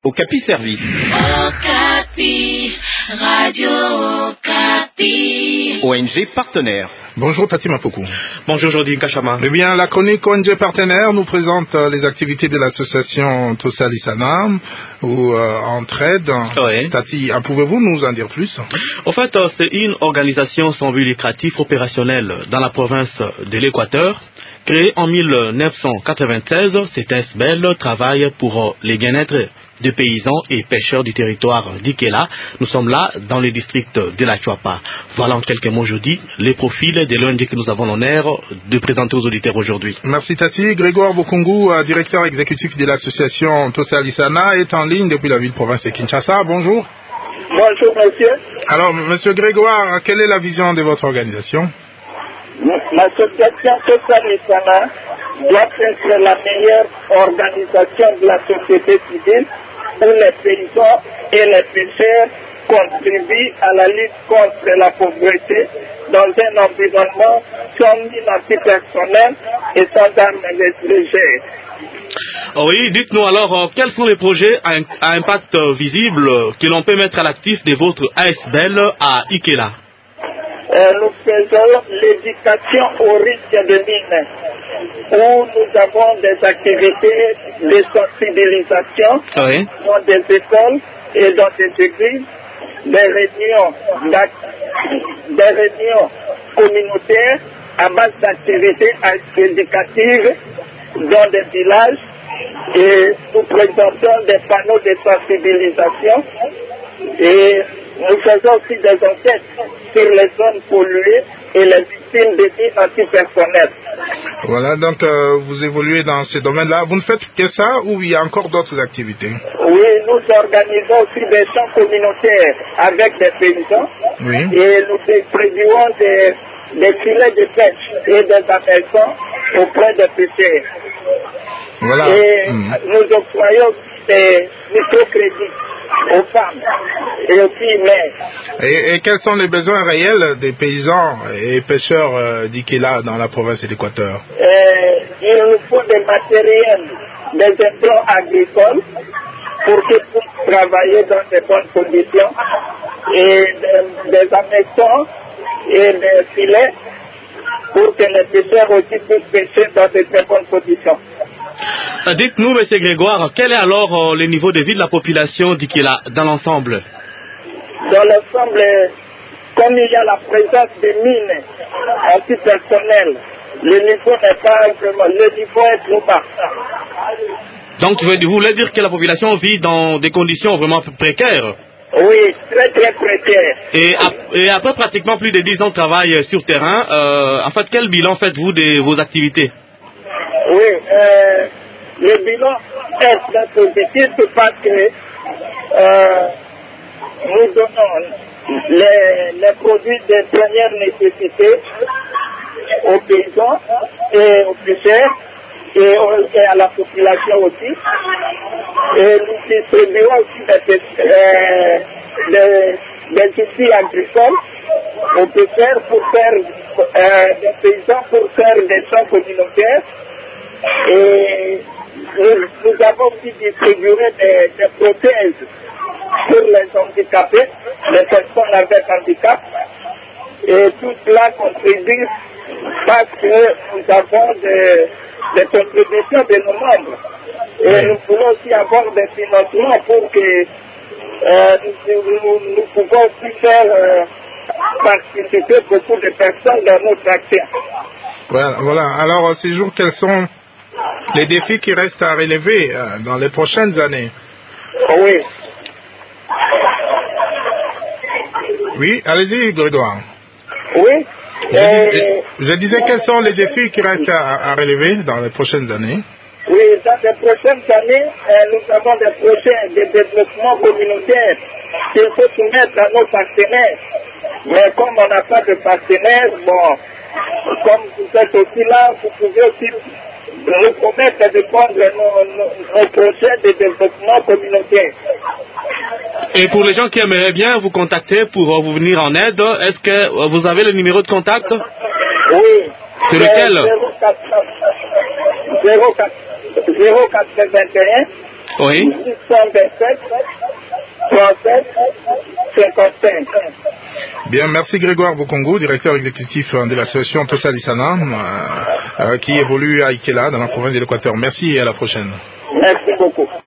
Okapi Service. Okapi, Radio Okapi. ONG partenaire. Bonjour Tati Mapoku. Bonjour Jordi Kachama. Eh bien, la chronique ONG partenaire nous présente les activités de l'association Tosa Lisana ou Entraide. Oui. Tati, pouvez-vous nous en dire plus? En fait, c'est une organisation sans but lucratif opérationnelle dans la province de l'Équateur. Créée en 1996, cette SBL travaille pour les bien-être des paysans et pêcheurs du territoire d'Ikela. Nous sommes là dans le district de la Chuapa. Voilà en quelques mots jeudi les profils de l'ONG que nous avons l'honneur de présenter aux auditeurs aujourd'hui. Merci Tati. Grégoire Bokungu, directeur exécutif de l'association Tosa Lisana, est en ligne depuis la ville-province de Kinshasa. Bonjour. Bonjour monsieur. Alors monsieur Grégoire, quelle est la vision de votre organisation? L'association Tosa Lisana doit être la meilleure organisation de la société civile où les paysans et les pêcheurs contribuent à la lutte contre la pauvreté dans un environnement sans mine antipersonnelle et sans armes légères. Oui, dites-nous alors, quels sont les projets à impact visible que l'on peut mettre à l'actif de votre ASBL à Ikela? Nous faisons l'éducation au risque de mine, où nous avons des activités de sensibilisation dans des écoles et dans des églises, des réunions communautaires à base d'activités éducatives dans des villages, et nous présentons des panneaux de sensibilisation et nous faisons aussi des enquêtes sur les zones polluées et les victimes de mines antipersonnelles. Voilà, donc vous évoluez dans ce domaine-là. Vous ne faites que ça ou il y a encore d'autres activités? Oui, nous organisons aussi des champs communautaires avec des paysans. Oui. Et nous distribuons des filets de pêche et des hameçons auprès des pêcheurs. Voilà. Et nous octroyons des microcrédits aux femmes et aux filles mères. Et quels sont les besoins réels des paysans et pêcheurs d'Ikela dans la province de l'Équateur? Il nous faut des matériels, des implants agricoles pour qu'ils puissent travailler dans de bonnes conditions et des hameçons et des filets pour que les pêcheurs aussi puissent pêcher dans de très bonnes conditions. Dites-nous, M. Grégoire, quel est alors le niveau de vie de la population d'Ikela dans l'ensemble? Dans l'ensemble, comme il y a la présence de mines antipersonnelles, le niveau n'est pas vraiment, le niveau est trop bas. Donc vous voulez dire que la population vit dans des conditions vraiment précaires? Oui, très très précaires. Et après pratiquement plus de 10 ans de travail sur terrain, en fait, quel bilan faites-vous de vos activités? Oui, le bilan est très positif parce que nous donnons les produits de première nécessité aux paysans et aux pêcheurs et à la population aussi. Et nous distribuons aussi des outils agricoles aux pêcheurs pour faire des paysans pour faire des champs communautaires. Et nous avons aussi distribué des prothèses pour les handicapés, les personnes avec handicap. Et tout cela contribue parce que nous avons des contributions de nos membres. Et nous voulons aussi avoir des financements pour que nous pouvons aussi faire participer beaucoup de personnes dans notre action. Voilà. Alors, ces jours, quels sont les défis qui restent à relever dans les prochaines années? Oui. Oui, allez-y, Grégoire. Oui. Je disais quels sont les défis qui restent à relever dans les prochaines années? Oui, dans les prochaines années, nous avons des projets de développement communautaire qu'il faut soumettre à nos partenaires. Mais comme on n'a pas de partenaires, bon, comme vous êtes aussi là, vous pouvez aussi nous promettre de prendre nos projets de développement communautaire. Et pour les gens qui aimeraient bien vous contacter pour vous venir en aide, est-ce que vous avez le numéro de contact? Oui. C'est lequel? 081 Oui. 627 37 55. Bien, merci Grégoire Bokongo, directeur exécutif de l'association Tosa Lisana, qui évolue à Ikela, dans la province de l'Équateur. Merci et à la prochaine. Merci beaucoup.